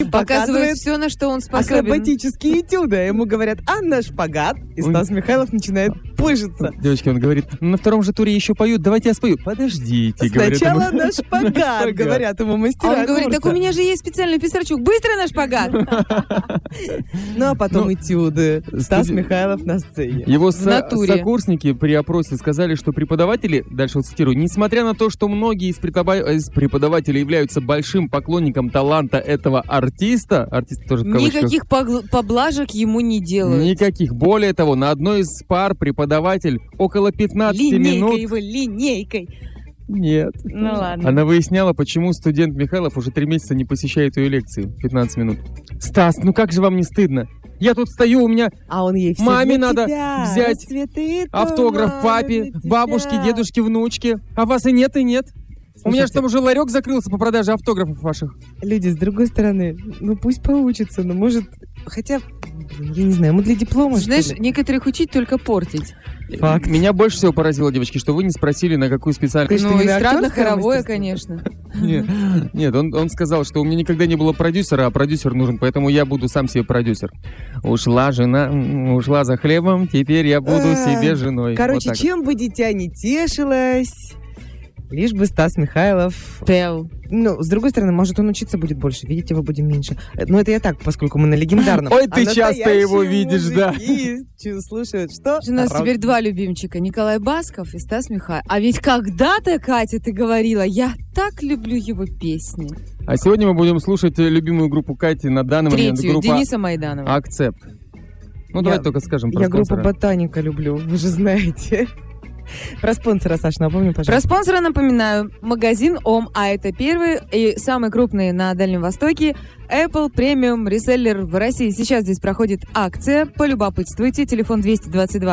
Он показывает все, на что он способен. Акробатические этюды. Ему говорят: Анна, шпагат. И Стас Михайлов начинает пыжиться. Девочки, он говорит: на втором же туре еще поют, давайте я спою. Подождите, сначала на шпагат, говорят ему мастера. Он говорит: так у меня же есть специальный писарчук, быстро на шпагат. Ну, а потом этюды. Стас Михайлов на сцене. Его сокурсники при опросе сказали, что преподаватели, дальше вот цитирую, несмотря на то, что многие из преподавателей являются большим поклонником таланта этого артиста тоже в кавычках, никаких поблажек ему не делают. Никаких. Более того, на одной из пар преподаватель около 15 минут... Линейкой. Нет. Ну ладно. Она выясняла, почему студент Михайлов уже 3 месяца не посещает ее лекции. 15 минут. Стас, ну как же вам не стыдно? Я тут стою, у меня он ей все маме надо тебя, взять автограф папе, бабушке, дедушке, внучке. А вас и нет, и нет. Слушайте, у меня же там уже ларек закрылся по продаже автографов ваших. Люди, с другой стороны, ну пусть поучится, но может... Хотя, я не знаю, мы для диплома, знаешь, некоторых учить только портить. Факт. Меня больше всего поразило, девочки, что вы не спросили, на какую специальность. Ну, эстрадно-хоровое, конечно. Нет, он сказал, что у меня никогда не было продюсера, а продюсер нужен, поэтому я буду сам себе продюсер. Ушла жена, ушла за хлебом, теперь я буду себе женой. Короче, чем бы дитя не тешилось... Лишь бы Стас Михайлов пел. Ну, с другой стороны, может, он учиться будет больше, видеть его будем меньше. Но это я так, поскольку мы на легендарном. Ой, ты часто его видишь, да. Слушают, что? У нас теперь 2 любимчика. Николай Басков и Стас Михайлов. А ведь когда-то, Катя, ты говорила, я так люблю его песни. А сегодня мы будем слушать любимую группу Кати на данный момент. Группа Дениса Майданова. «Акцепт». Ну, давай только скажем про спонсора. Я группу «Ботаника» люблю, вы же знаете. Про спонсора, Саш, напомню, пожалуйста. Про спонсора напоминаю. Магазин ОМ, а это первый и самый крупный на Дальнем Востоке Apple Premium Reseller в России. Сейчас здесь проходит акция. Полюбопытствуйте. Телефон 222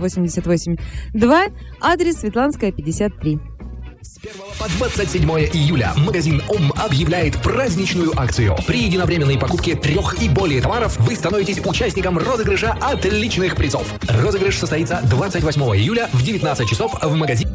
888 2. Адрес Светланская, 53. С 1 по 27 июля магазин ОМ объявляет праздничную акцию. При единовременной покупке 3 и более товаров вы становитесь участником розыгрыша отличных призов. Розыгрыш состоится 28 июля в 19 часов в магазине.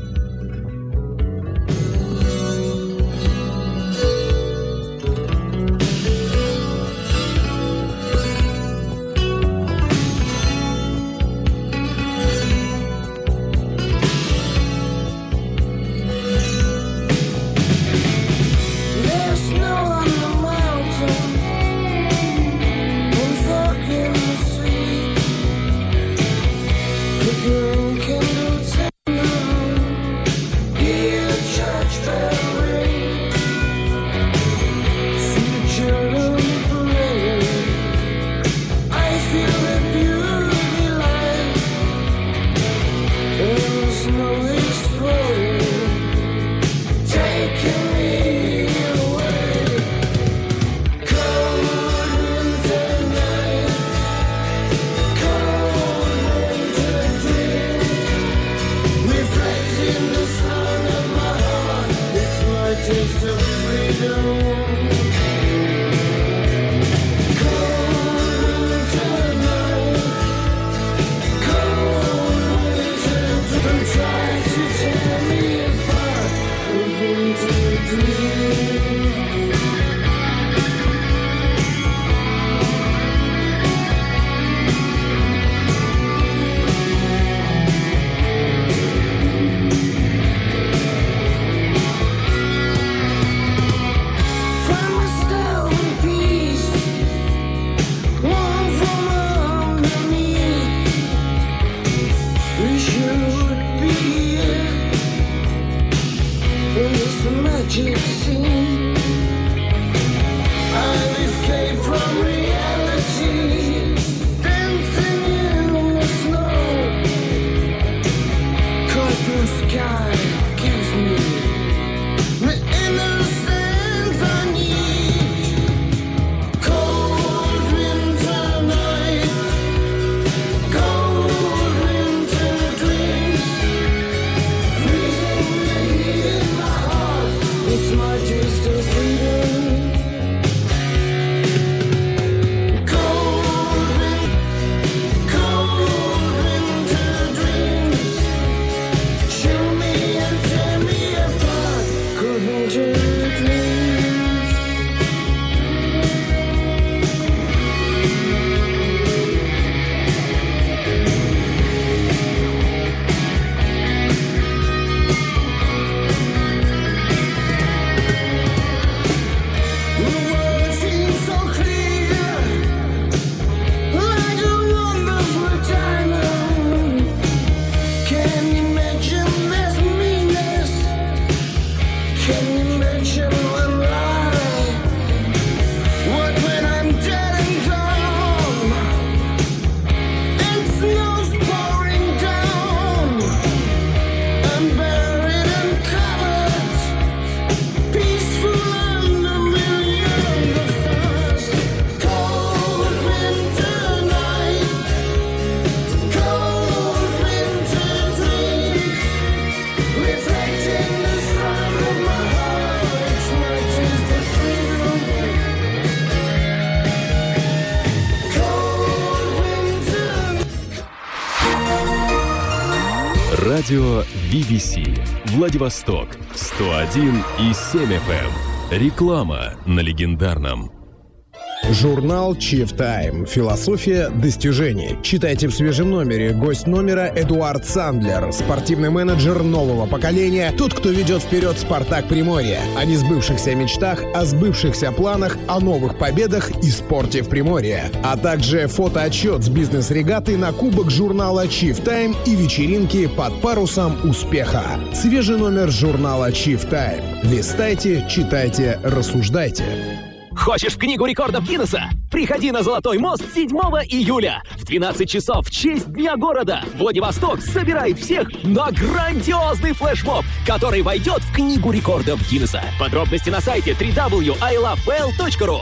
Радио BBC. Владивосток. 101,7 FM. Реклама на легендарном. Журнал Chief Time. Философия достижений. Читайте в свежем номере. Гость номера Эдуард Сандлер, спортивный менеджер нового поколения. Тот, кто ведет вперед «Спартак Приморье». О несбывшихся мечтах, о сбывшихся планах, о новых победах и спорте в Приморье. А также фотоотчет с бизнес-регаты на кубок журнала Chief Time и вечеринки под парусом успеха. Свежий номер журнала Chief Time. Листайте, читайте, рассуждайте. Хочешь в книгу рекордов Гиннесса? Приходи на Золотой мост 7 июля. В 12 часов в честь Дня города Владивосток собирает всех на грандиозный флешмоб, который войдет в книгу рекордов Гиннесса. Подробности на сайте www.ilovebell.ru.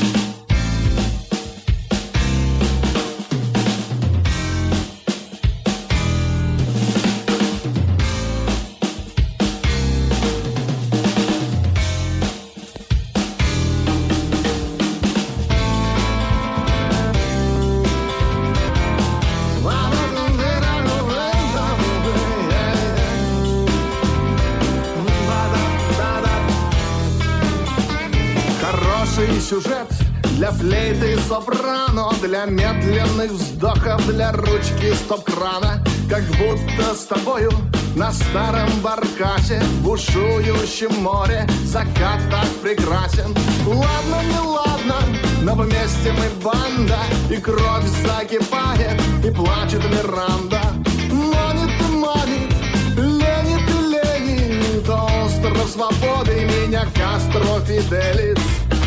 Сюжет для флейты и сопрано, для медленных вздохов, для ручки стоп-крана. Как будто с тобою на старом баркасе в бушующем море закат так прекрасен. Ладно, не ладно, но вместе мы банда, и кровь закипает, и плачет Миранда. Манит и манит, ленит и ленит остров свободы меня Кастро Фиделиц.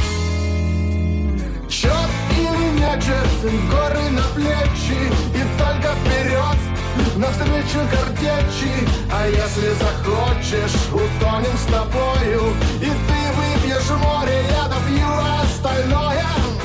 Черт или нечет, горы на плечи, и только вперед, навстречу картечи. А если захочешь, утонем с тобою, и ты выпьешь море, я допью остальное.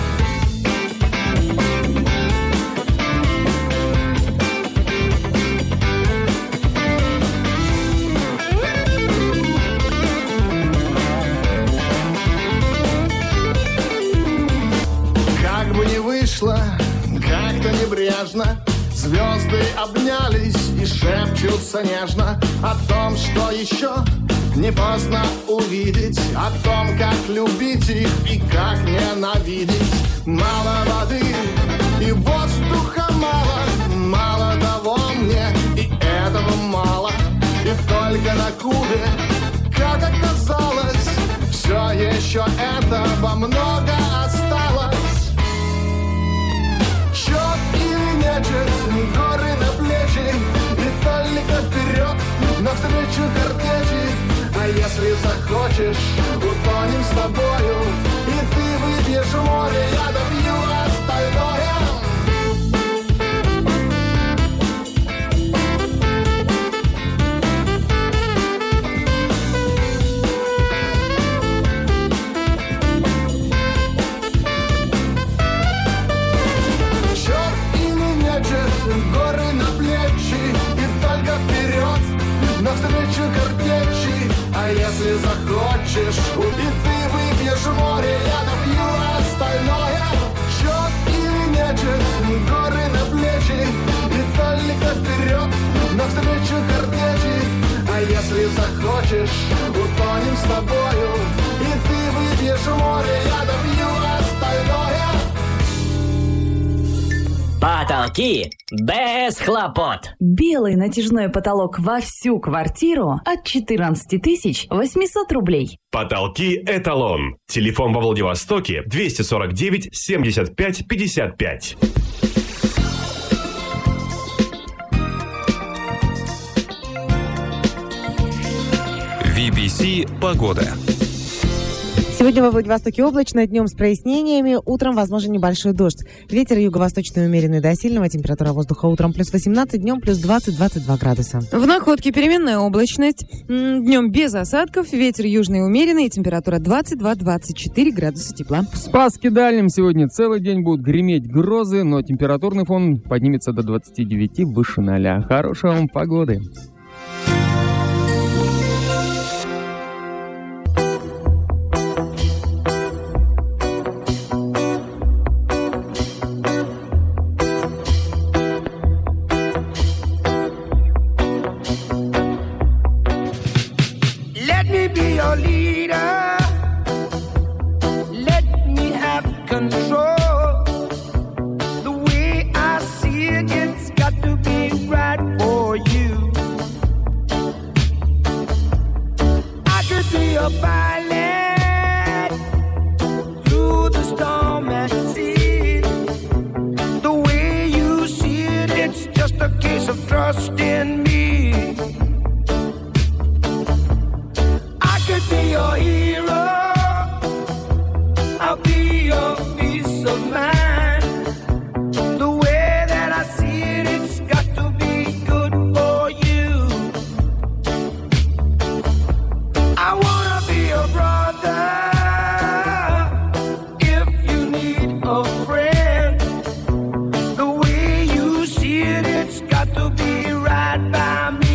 Как-то небрежно звезды обнялись и шепчутся нежно о том, что еще не поздно увидеть, о том, как любить их и как ненавидеть. Мало воды и воздуха мало, мало того мне, и этого мало. И только на Кубе, как оказалось, все еще этого много осталось. Горы на плечи, и только вперед, навстречу картечи. А если захочешь, утонем с тобою, и ты выпьешь море, я допью остальное. Горы на плечи, и только вперед, навстречу картечи. А если захочешь, и ты выпьешь море, я допью остальное. Счет или нечет, горы на плечи, и только вперед, навстречу картечи. А если захочешь, утонем с тобою, и ты выпьешь море, я допью остальное. Потолки без хлопот. Белый натяжной потолок во всю квартиру от 14 800 рублей. Потолки «Эталон». Телефон во Владивостоке 249 75 55. BBC «Погода». Сегодня во Владивостоке облачно, днем с прояснениями, утром возможен небольшой дождь. Ветер юго-восточный умеренный до сильного, температура воздуха утром плюс 18, днем плюс 20-22 градуса. В Находке переменная облачность, днем без осадков, ветер южный умеренный, температура 22-24 градуса тепла. В Спасске Дальнем сегодня целый день будут греметь грозы, но температурный фон поднимется до 29 выше 0. Хорошей вам погоды. control. The way I see it, it's got to be right for you. I could be a pilot through the storm at sea. The way you see it, it's just a case of trust in me. I could be your hero. I'll be your peace of mind. The way that I see it, it's got to be good for you. I wanna be a brother. If you need a friend, the way you see it, it's got to be right by me.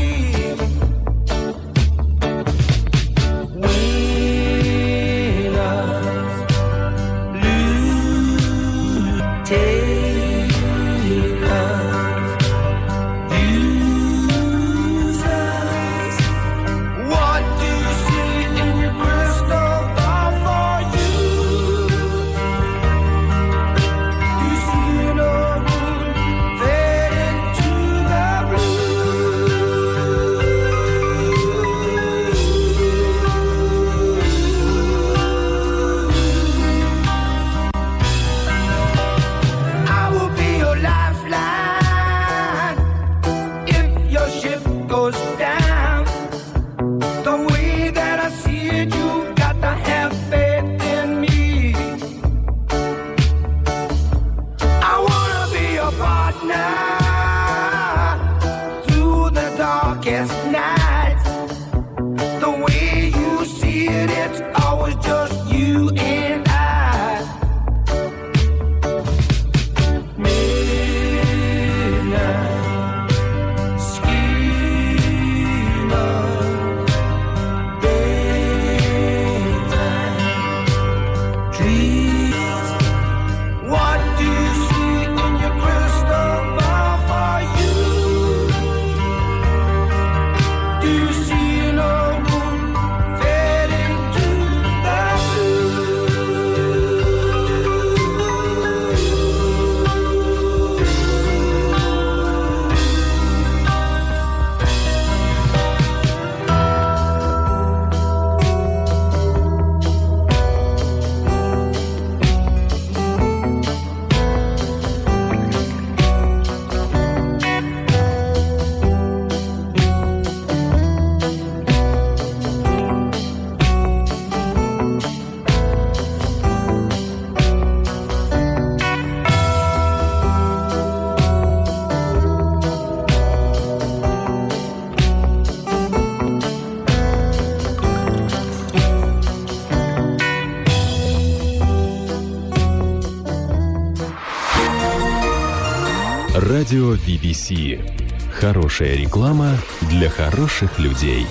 Радио BBC. Хорошая реклама для хороших людей.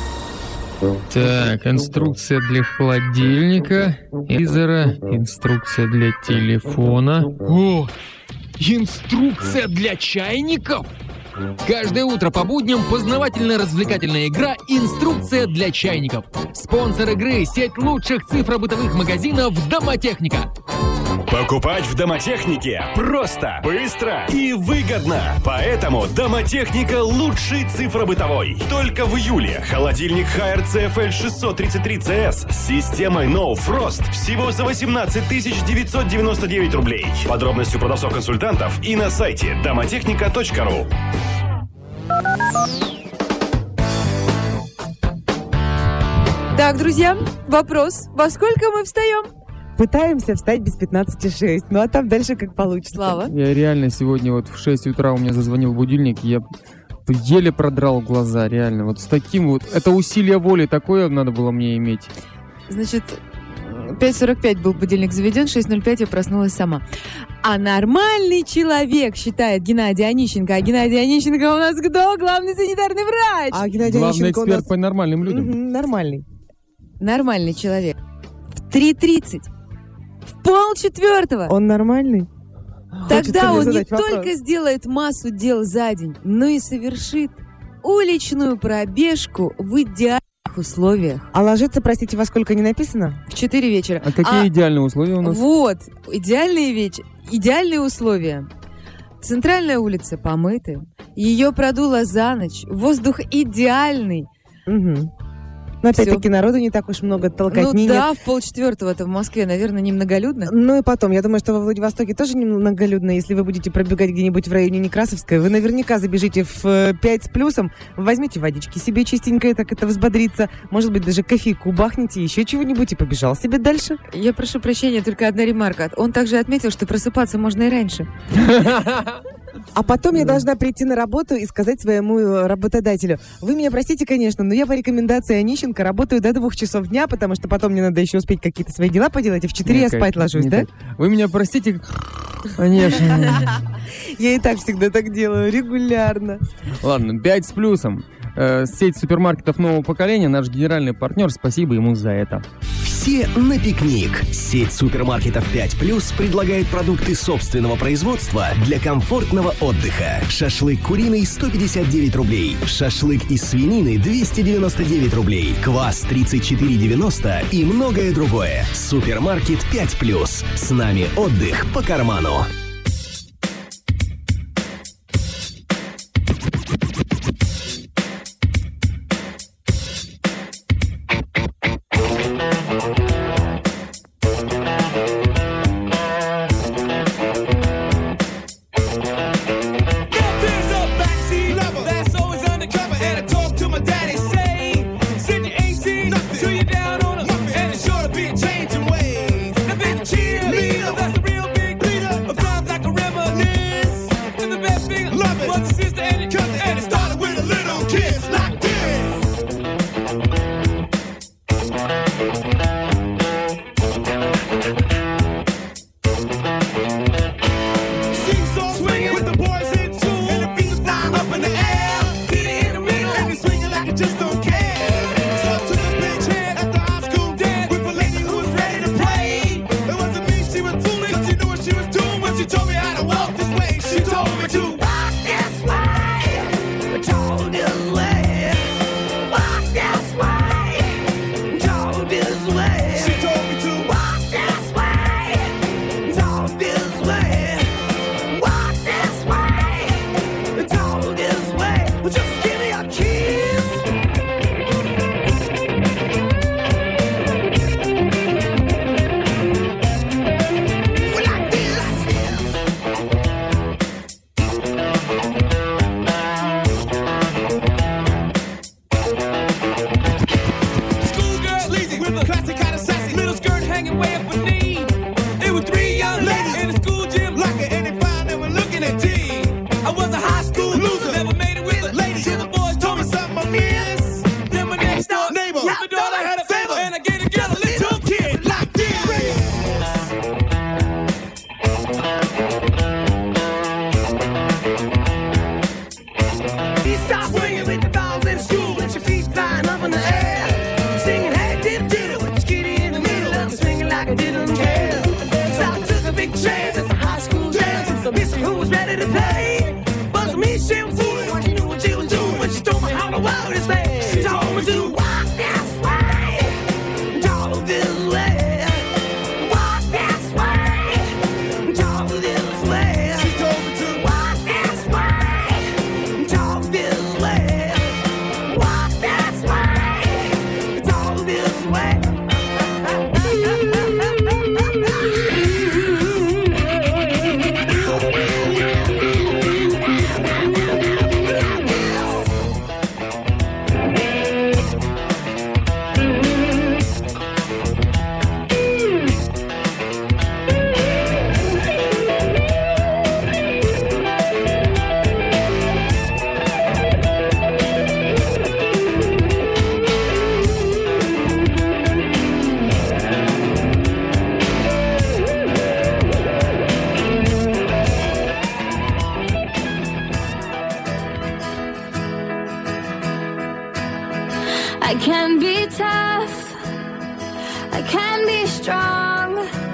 Так, инструкция для холодильника, телевизора, инструкция для телефона. О, инструкция для чайников! Каждое утро по будням познавательно-развлекательная игра «Инструкция для чайников». Спонсор игры – сеть лучших цифробытовых магазинов «Домотехника». Покупать в Домотехнике просто, быстро и выгодно. Поэтому Домотехника лучший цифробытовой. Только в июле холодильник Haier CFL 633CS с системой No Frost всего за 18 999 рублей. Подробности у продавцов-консультантов и на сайте domoтехника.ру. Так, друзья, вопрос. Во сколько мы встаем? Пытаемся встать без 15:06. Ну а там дальше как получится. Слава. Я реально сегодня вот в 6 утра у меня зазвонил будильник, я еле продрал глаза, реально. Вот с таким вот... Это усилие воли, такое надо было мне иметь. Значит, 5:45 был будильник заведен, 6:05 я проснулась сама. А нормальный человек, считает Геннадий Онищенко. А Геннадий Онищенко у нас кто? Главный санитарный врач. А Геннадий Главный Онищенко эксперт по нормальным людям. Нормальный. Нормальный человек. В 3:30. В 3:45. Он нормальный? Тогда он не только сделает массу дел за день, но и совершит уличную пробежку в идеальных идеальных условиях. А ложиться, простите, во сколько не написано? В 4 вечера. А какие идеальные условия у нас? Вот, идеальные условия. Центральная улица помыты, ее продуло за ночь, воздух идеальный. Угу. Но опять-таки народу не так уж много, толкотни. Ну да, в 3:30-это в Москве, наверное, немноголюдно. Ну и потом, я думаю, что во Владивостоке тоже немноголюдно. Если вы будете пробегать где-нибудь в районе Некрасовской, вы наверняка забежите в 5 с плюсом, возьмите водички себе чистенькое, так это взбодриться. Может быть, даже кофейку бахните, еще чего-нибудь и побежал себе дальше. Я прошу прощения, только одна ремарка. Он также отметил, что просыпаться можно и раньше. А потом я должна прийти на работу и сказать своему работодателю: вы меня простите, конечно, но я по рекомендации Онищенко работаю до 2 часов дня, потому что потом мне надо еще успеть какие-то свои дела поделать, и в 4 я спать ложусь, да? Так. Вы меня простите, конечно. Я и так всегда так делаю, регулярно. Ладно, 5 с плюсом. Сеть супермаркетов нового поколения, наш генеральный партнер, спасибо ему за это. Все на пикник. Сеть супермаркетов 5+ предлагает продукты собственного производства для комфортного отдыха. Шашлык куриный 159 рублей, шашлык из свинины 299 рублей, квас 34,90 и многое другое. Супермаркет 5+. С нами отдых по карману. I can be tough, I can be strong,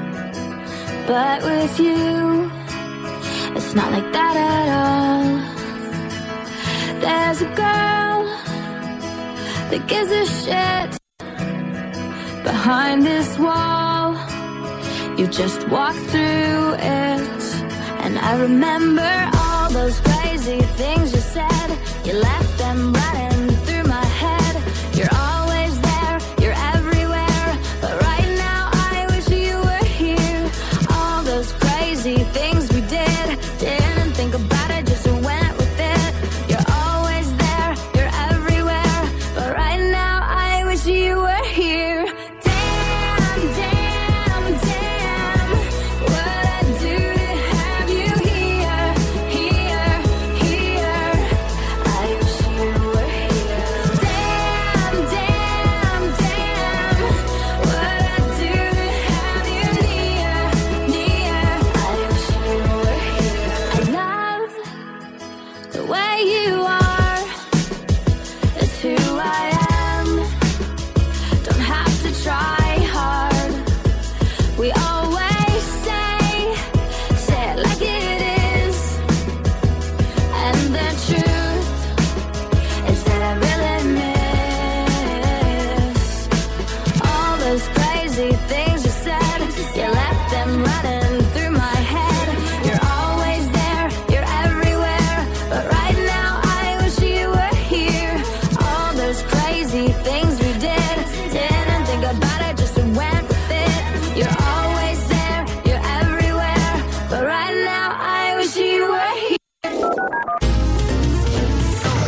but with you, it's not like that at all. There's a girl that gives a shit. Behind this wall, you just walk through it. And I remember all those crazy things you said. You left them running through my head. You're always there, you're everywhere. But right now I wish you were here. All those crazy things we did, didn't think about it, just went with it. You're always there, you're everywhere. But right now I wish you were here. Damn, damn, damn, what I'd do to have you here, here, here. I wish you were here. Damn, damn, damn, what I'd do to have you near, near. I wish you were here. I love the way you are. It's who I am. Don't have to try hard. We always say it like it is. And the truth is that I really miss all those crazy things you